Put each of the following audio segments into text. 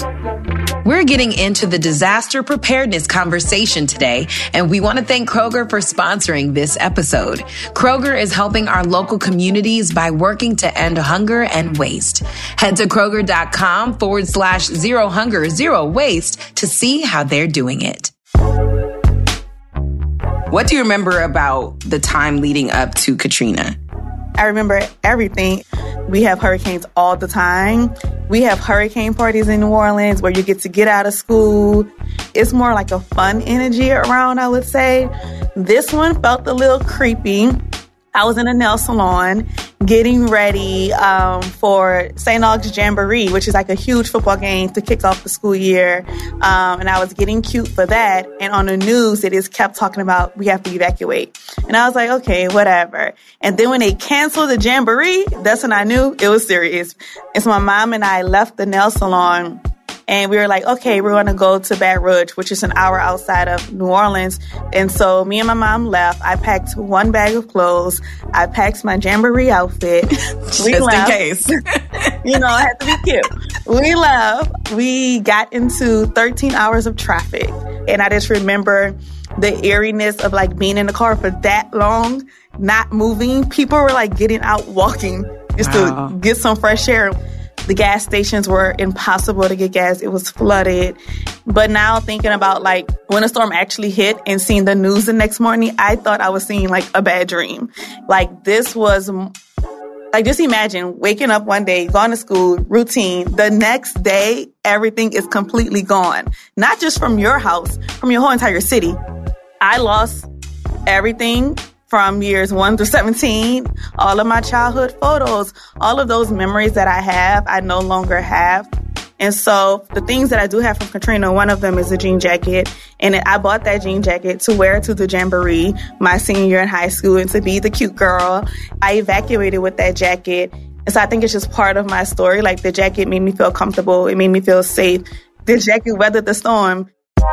We're getting into the disaster preparedness conversation today, and we want to thank Kroger for sponsoring this episode. Kroger is helping our local communities by working to end hunger and waste. Head to Kroger.com/Zero Hunger, Zero Waste to see how they're doing it. What do you remember about the time leading up to Katrina? I remember everything. We have hurricanes all the time. We have hurricane parties in New Orleans where you get to get out of school. It's more like a fun energy around, I would say. This one felt a little creepy. I was in a nail salon getting ready for St. Aug's Jamboree, which is like a huge football game to kick off the school year. And I was getting cute for that. And on the news, it just kept talking about we have to evacuate. And I was like, okay, whatever. And then when they canceled the Jamboree, that's when I knew it was serious. And so my mom and I left the nail salon. And we were like, okay, we're going to go to Baton Rouge, which is an hour outside of New Orleans. And so me and my mom left. I packed one bag of clothes. I packed my Jamboree outfit. Just in case. You know, I had to be cute. We left. We got into 13 hours of traffic. And I just remember the eeriness of like being in the car for that long, not moving. People were like getting out walking just to get some fresh air. The gas stations were impossible to get gas. It was flooded. But now thinking about like when a storm actually hit and seeing the news the next morning, I thought I was seeing like a bad dream. Like this was like, just imagine waking up one day, going to school, routine. The next day, everything is completely gone. Not just from your house, from your whole entire city. I lost everything. From years 1 through 17, all of my childhood photos, all of those memories that I have, I no longer have. And so the things that I do have from Katrina, one of them is a jean jacket. And I bought that jean jacket to wear to the Jamboree my senior year in high school and to be the cute girl. I evacuated with that jacket. And so I think it's just part of my story. Like the jacket made me feel comfortable. It made me feel safe. The jacket weathered the storm.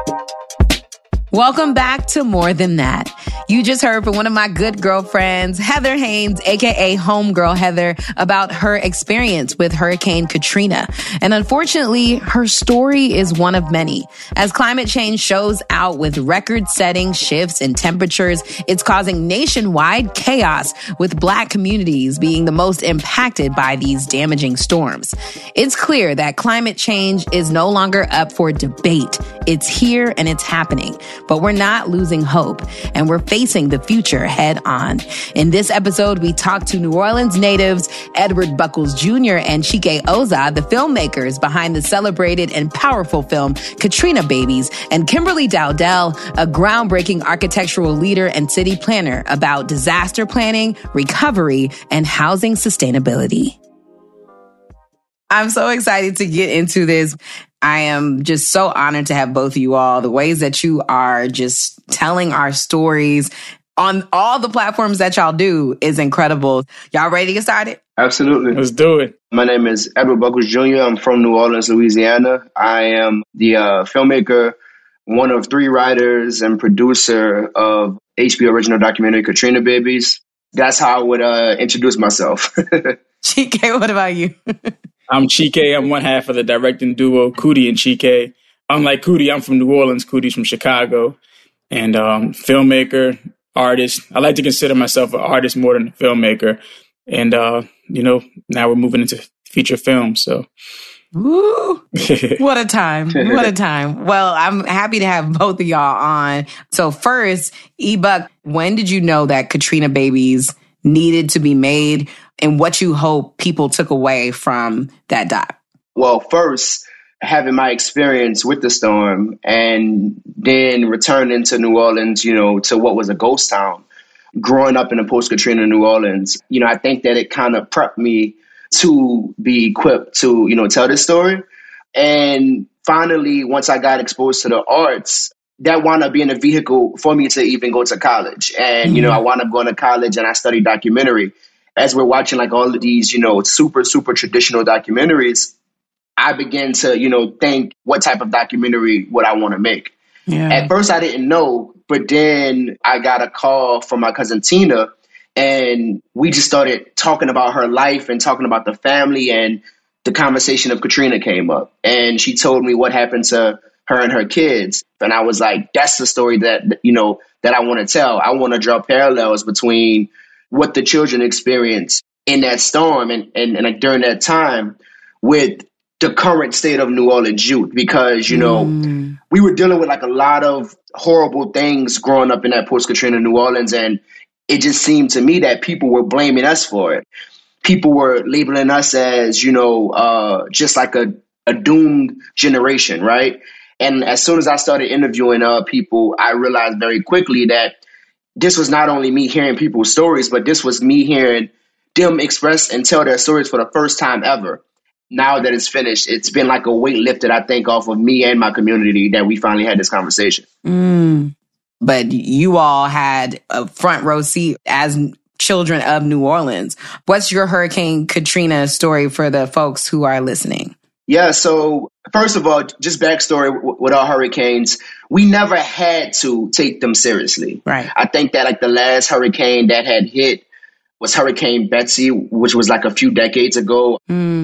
Welcome back to More Than That. You just heard from one of my good girlfriends, Heather Haynes, aka Homegirl Heather, about her experience with Hurricane Katrina. And unfortunately, her story is one of many. As climate change shows out with record-setting shifts in temperatures, it's causing nationwide chaos, with Black communities being the most impacted by these damaging storms. It's clear that climate change is no longer up for debate. It's here and it's happening. But we're not losing hope, and we're facing the future head on. In this episode, we talk to New Orleans natives Edward Buckles Jr. and Chike Oza, the filmmakers behind the celebrated and powerful film Katrina Babies, and Kimberly Dowdell, a groundbreaking architectural leader and city planner, about disaster planning, recovery, and housing sustainability. I'm so excited to get into this. I am just so honored to have both of you all. The ways that you are just telling our stories on all the platforms that y'all do is incredible. Y'all ready to get started? Absolutely. Let's do it. My name is Edward Buckles Jr. I'm from New Orleans, Louisiana. I am the filmmaker, one of 3 writers and producer of HBO original documentary Katrina Babies. That's how I would introduce myself. Chike, what about you? I'm Chike. I'm one half of the directing duo, Cootie and Chike. Unlike Cootie, I'm from New Orleans. Cootie's from Chicago. And filmmaker, artist. I like to consider myself an artist more than a filmmaker. And, now we're moving into feature film. So, woo! What a time. What a time. Well, I'm happy to have both of y'all on. So first, E-Buck, when did you know that Katrina Babies needed to be made, and what you hope people took away from that doc? Well, first, having my experience with the storm and then returning to New Orleans, to what was a ghost town, growing up in a post-Katrina New Orleans, I think that it kind of prepped me to be equipped to, tell this story. And finally, once I got exposed to the arts, that wound up being a vehicle for me to even go to college. And, I wound up going to college and I studied documentary. As we're watching like all of these, super, super traditional documentaries, I began to, think what type of documentary would I want to make. Yeah. At first, I didn't know, but then I got a call from my cousin Tina, and we just started talking about her life and talking about the family and the conversation of Katrina came up, and she told me what happened to her and her kids. And I was like, that's the story that, you know, that I want to tell. I want to draw parallels between what the children experienced in that storm and like during that time with the current state of New Orleans youth, because, you know, we were dealing with like a lot of horrible things growing up in that post-Katrina New Orleans. And it just seemed to me that people were blaming us for it. People were labeling us as, you know, just like a doomed generation, right? And as soon as I started interviewing people, I realized very quickly that this was not only me hearing people's stories, but this was me hearing them express and tell their stories for the first time ever. Now that it's finished, it's been like a weight lifted, I think, off of me and my community that we finally had this conversation. But you all had a front row seat as children of New Orleans. What's your Hurricane Katrina story for the folks who are listening? Yeah, so first of all, just backstory with our hurricanes, we never had to take them seriously. Right. I think that like the last hurricane that had hit was Hurricane Betsy, which was like a few decades ago.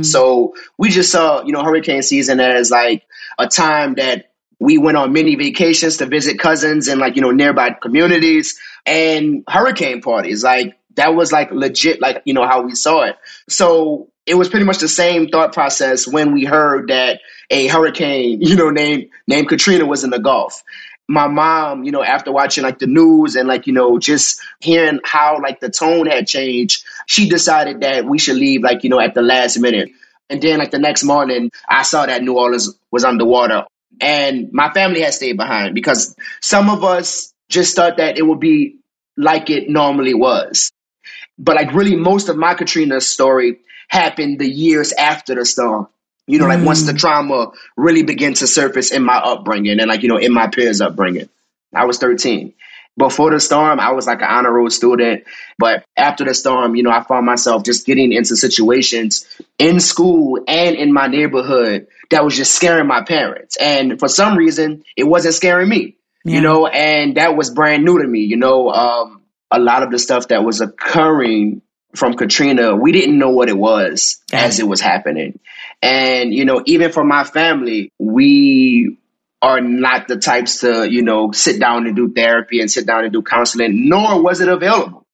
So we just saw, you know, hurricane season as like a time that we went on mini vacations to visit cousins and like, you know, nearby communities and hurricane parties. Like that was like legit, like, you know, how we saw it. So it was pretty much the same thought process when we heard that a hurricane, you know, named Katrina was in the Gulf. My mom, you know, after watching like the news and like, you know, just hearing how like the tone had changed, she decided that we should leave like, you know, at the last minute. And then like the next morning, I saw that New Orleans was underwater and my family had stayed behind because some of us just thought that it would be like it normally was. But like really most of my Katrina story happened the years after the storm. You know, like once the trauma really began to surface in my upbringing and like, you know, in my peers' upbringing. I was 13. Before the storm, I was like an honor roll student. But after the storm, you know, I found myself just getting into situations in school and in my neighborhood that was just scaring my parents. And for some reason, it wasn't scaring me, you know, and that was brand new to me. You know, a lot of the stuff that was occurring from Katrina, we didn't know what it was as it was happening. And, you know, even for my family, we are not the types to, you know, sit down and do therapy and sit down and do counseling, nor was it available.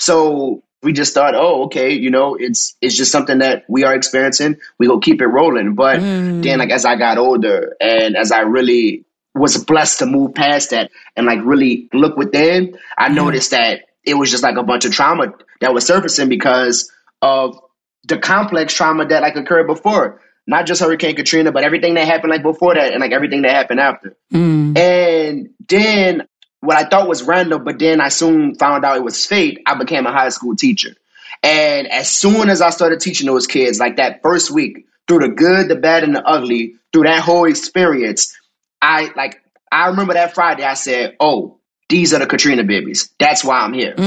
So we just thought, oh, okay, you know, it's just something that we are experiencing. We go keep it rolling. But then like as I got older and as I really was blessed to move past that and like really look within, I noticed that it was just like a bunch of trauma that was surfacing because of the complex trauma that like occurred before, not just Hurricane Katrina, but everything that happened like before that and like everything that happened after. And then what I thought was random, but then I soon found out it was fate. I became a high school teacher. And as soon as I started teaching those kids, like that first week, through the good, the bad, and the ugly, through that whole experience, I remember that Friday, I said, oh, these are the Katrina babies. That's why I'm here.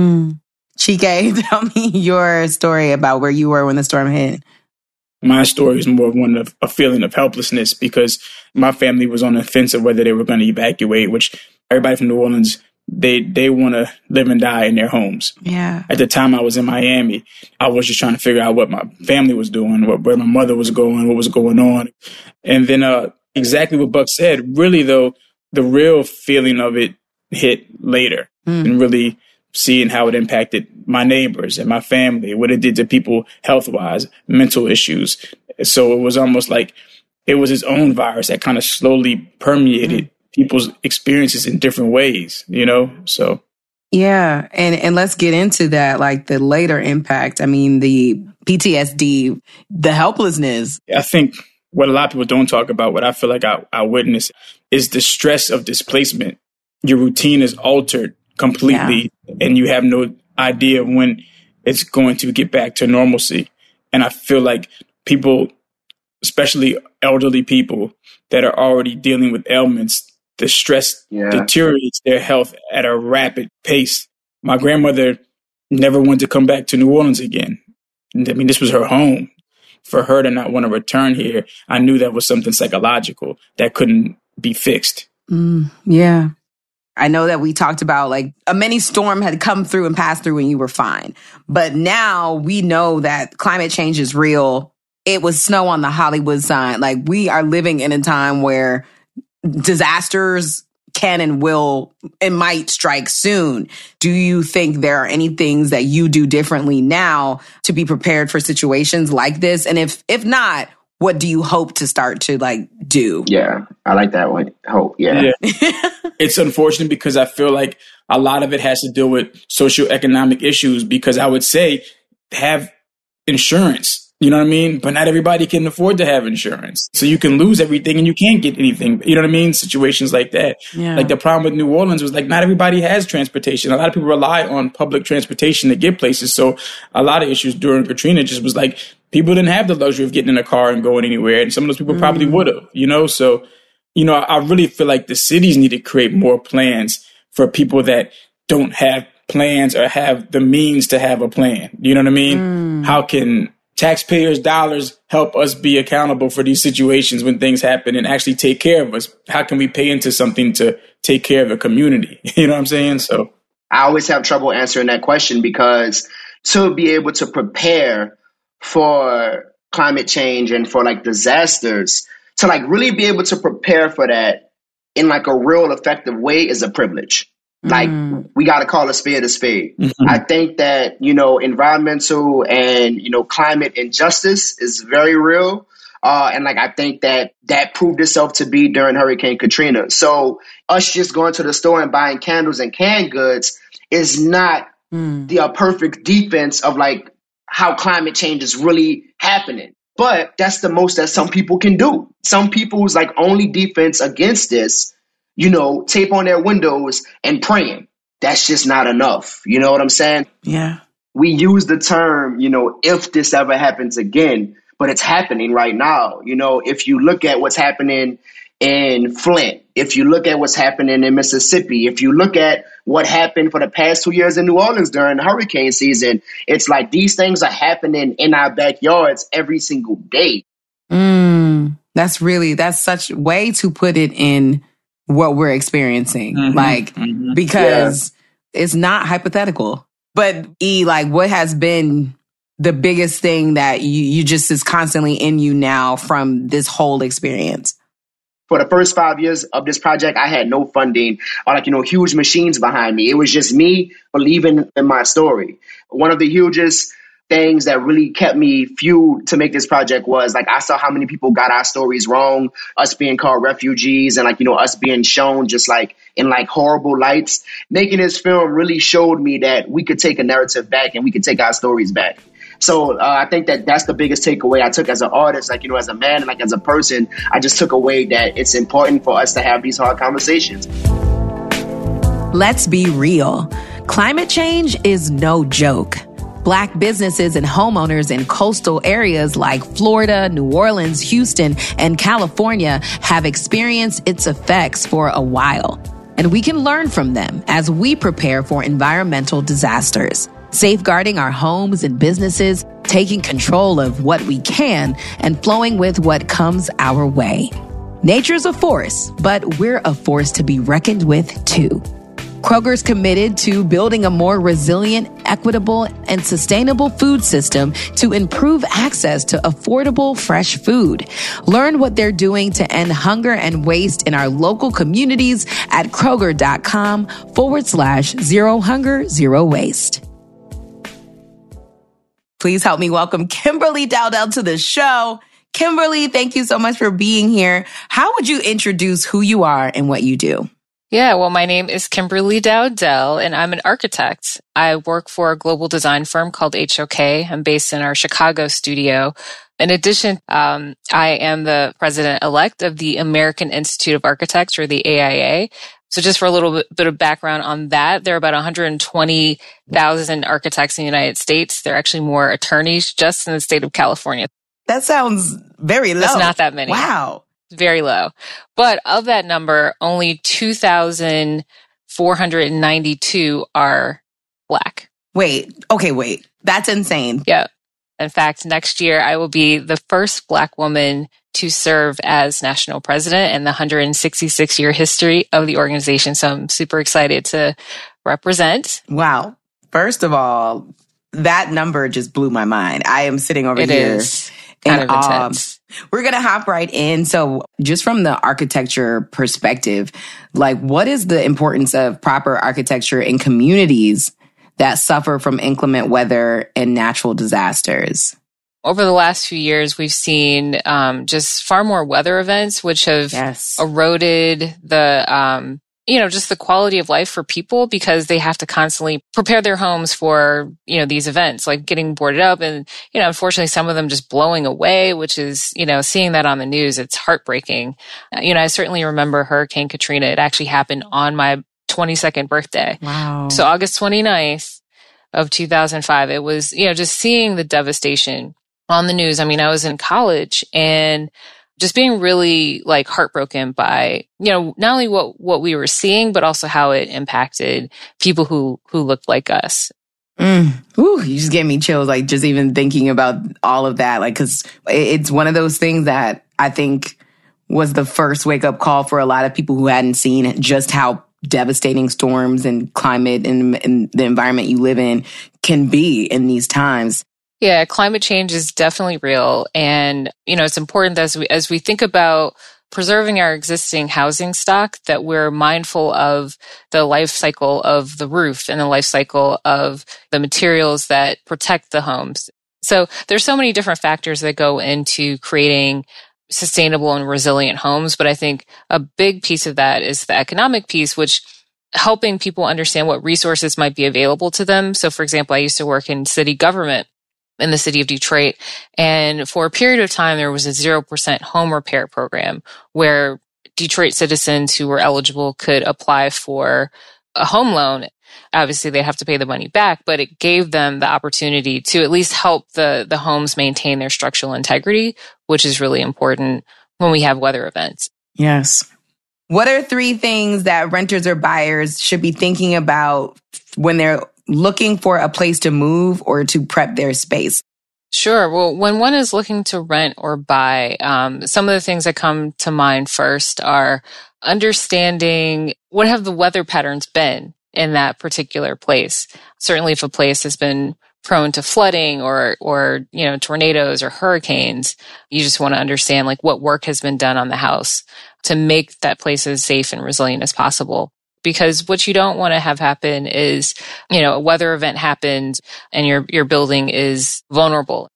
Chike, tell me your story about where you were when the storm hit. My story is more of one of a feeling of helplessness because my family was on the fence of whether they were going to evacuate, which everybody from New Orleans, they want to live and die in their homes. Yeah. At the time I was in Miami, I was just trying to figure out what my family was doing, where my mother was going, what was going on. And then exactly what Buck said, really though, the real feeling of it hit later and really seeing how it impacted my neighbors and my family, what it did to people health-wise, mental issues. So it was almost like it was its own virus that kind of slowly permeated people's experiences in different ways, you know? So. Yeah. And let's get into that, like the later impact. I mean, the PTSD, the helplessness. I think what a lot of people don't talk about, what I feel like I witnessed, is the stress of displacement. Your routine is altered completely and you have no idea when it's going to get back to normalcy. And I feel like people, especially elderly people that are already dealing with ailments, the stress deteriorates their health at a rapid pace. My grandmother never wanted to come back to New Orleans again. I mean, this was her home. For her to not want to return here, I knew that was something psychological that couldn't be fixed. Yeah. I know that we talked about like a mini storm had come through and passed through and you were fine. But now we know that climate change is real. it was snow on the Hollywood sign. Like, we are living in a time where disasters can and will and might strike soon. Do you think there are any things that you do differently now to be prepared for situations like this? And if not, what do you hope to start to do? Yeah, I like that one. Hope, yeah. It's unfortunate because I feel like a lot of it has to do with socioeconomic issues, because I would say have insurance. You know what I mean? But not everybody can afford to have insurance. So you can lose everything and you can't get anything. You know what I mean? Situations like that. Yeah. Like the problem with New Orleans was not everybody has transportation. A lot of people rely on public transportation to get places. So a lot of issues during Katrina just was people didn't have the luxury of getting in a car and going anywhere. And some of those people probably would have, So, I really feel like the cities need to create more plans for people that don't have plans or have the means to have a plan. You know what I mean? How can taxpayers' dollars help us be accountable for these situations when things happen and actually take care of us? How can we pay into something to take care of a community? You know what I'm saying? So I always have trouble answering that question, because to be able to prepare for climate change and for disasters, to really be able to prepare for that in a real effective way is a privilege. We got to call a spade a spade. Mm-hmm. I think that, environmental and, climate injustice is very real. And I think that proved itself to be during Hurricane Katrina. So us just going to the store and buying candles and canned goods is not the perfect defense of how climate change is really happening. But that's the most that some people can do. Some people's only defense against this, tape on their windows and praying. That's just not enough. You know what I'm saying? Yeah. We use the term, if this ever happens again, but it's happening right now. If you look at what's happening in Flint, if you look at what's happening in Mississippi, if you look at what happened for the past 2 years in New Orleans during hurricane season, it's these things are happening in our backyards every single day. That's such way to put it in what we're experiencing. Because it's not hypothetical. But what has been the biggest thing that you just is constantly in you now from this whole experience? For the first 5 years of this project, I had no funding or huge machines behind me. It was just me believing in my story. One of the hugest things that really kept me fueled to make this project was I saw how many people got our stories wrong, us being called refugees and us being shown just in horrible lights. Making this film really showed me that we could take a narrative back and we could take our stories back. So I think that's the biggest takeaway I took as an artist, as a man and as a person. I just took away that it's important for us to have these hard conversations. Let's be real. Climate change is no joke. Black businesses and homeowners in coastal areas like Florida, New Orleans, Houston, and California have experienced its effects for a while. And we can learn from them as we prepare for environmental disasters. Safeguarding our homes and businesses, taking control of what we can, and flowing with what comes our way. Nature's a force, but we're a force to be reckoned with too. Kroger's committed to building a more resilient, equitable, and sustainable food system to improve access to affordable, fresh food. Learn what they're doing to end hunger and waste in our local communities at Kroger.com/Zero Hunger, Zero Waste. Please help me welcome Kimberly Dowdell to the show. Kimberly, thank you so much for being here. How would you introduce who you are and what you do? Yeah, well, my name is Kimberly Dowdell, and I'm an architect. I work for a global design firm called HOK. I'm based in our Chicago studio. In addition, I am the president-elect of the American Institute of Architects, or the AIA. So just for a little bit of background on that, there are about 120,000 architects in the United States. There are actually more attorneys just in the state of California. That sounds very low. It's not that many. Wow. Very low. But of that number, only 2,492 are Black. Wait. That's insane. Yeah. In fact, next year, I will be the first Black woman to serve as national president in the 166-year history of the organization. So I'm super excited to represent. Wow. First of all, that number just blew my mind. I am sitting over here. kind of intense. We're going to hop right in. So just from the architecture perspective, like what is the importance of proper architecture in communities that suffer from inclement weather and natural disasters? Over the last few years, we've seen just far more weather events, which have eroded the, just the quality of life for people because they have to constantly prepare their homes for, these events, like getting boarded up and, unfortunately, some of them just blowing away, which is, seeing that on the news, it's heartbreaking. I certainly remember Hurricane Katrina. It actually happened on my 22nd birthday. Wow. So August 29th of 2005, it was, just seeing the devastation on the news. I mean, I was in college and just being really like heartbroken by, not only what we were seeing, but also how it impacted people who looked like us. Ooh, you just gave me chills, like just even thinking about all of that. Like, cause it's one of those things that I think was the first wake up call for a lot of people who hadn't seen just how devastating storms and climate and the environment you live in can be in these times. Yeah, climate change is definitely real. And, it's important that as we think about preserving our existing housing stock, that we're mindful of the life cycle of the roof and the life cycle of the materials that protect the homes. So there's so many different factors that go into creating sustainable and resilient homes. But I think a big piece of that is the economic piece, which helping people understand what resources might be available to them. So, for example, I used to work in city government in the city of Detroit. And for a period of time, there was a 0% home repair program where Detroit citizens who were eligible could apply for a home loan. Obviously, they have to pay the money back, but it gave them the opportunity to at least help the homes maintain their structural integrity, which is really important when we have weather events. Yes. What are 3 things that renters or buyers should be thinking about when they're looking for a place to move or to prep their space? Sure. Well, when one is looking to rent or buy, some of the things that come to mind first are understanding what have the weather patterns been in that particular place. Certainly if a place has been prone to flooding or tornadoes or hurricanes, you just want to understand like what work has been done on the house to make that place as safe and resilient as possible. Because what you don't want to have happen is, a weather event happens and your building is vulnerable.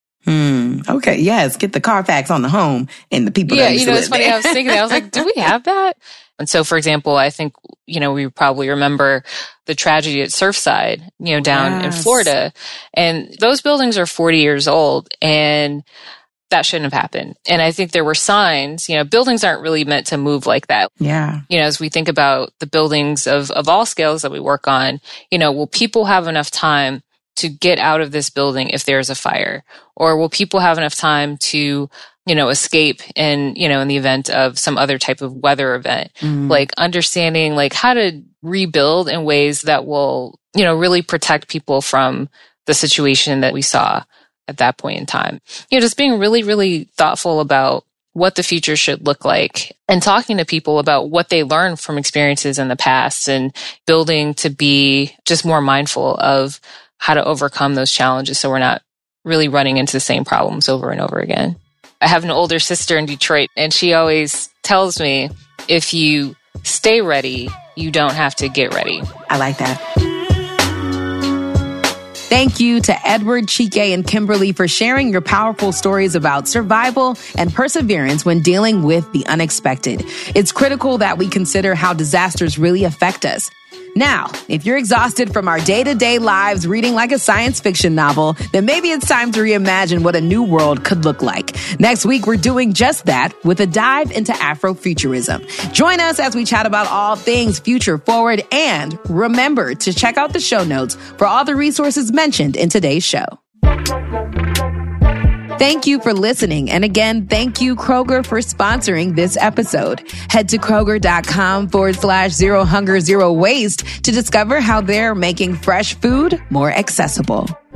Okay. Yes. Get the Carfax on the home and the people that used to live it's funny. there. I was thinking that. I was like, do we have that? And so, for example, I think, we probably remember the tragedy at Surfside, down in Florida. And those buildings are 40 years old and that shouldn't have happened. And I think there were signs, buildings aren't really meant to move like that. Yeah. As we think about the buildings of all scales that we work on, will people have enough time to get out of this building if there's a fire? Or will people have enough time to, escape in the event of some other type of weather event? Like understanding like how to rebuild in ways that will, really protect people from the situation that we saw at that point in time. Just being really, really thoughtful about what the future should look like and talking to people about what they learned from experiences in the past and building to be just more mindful of how to overcome those challenges so we're not really running into the same problems over and over again. I have an older sister in Detroit and she always tells me, if you stay ready, you don't have to get ready. I like that. Thank you to Edward, Chike, and Kimberly for sharing your powerful stories about survival and perseverance when dealing with the unexpected. It's critical that we consider how disasters really affect us. Now, if you're exhausted from our day-to-day lives reading like a science fiction novel, then maybe it's time to reimagine what a new world could look like. Next week, we're doing just that with a dive into Afrofuturism. Join us as we chat about all things future forward, and remember to check out the show notes for all the resources mentioned in today's show. Thank you for listening. And again, thank you, Kroger, for sponsoring this episode. Head to Kroger.com/Zero Hunger, Zero Waste to discover how they're making fresh food more accessible.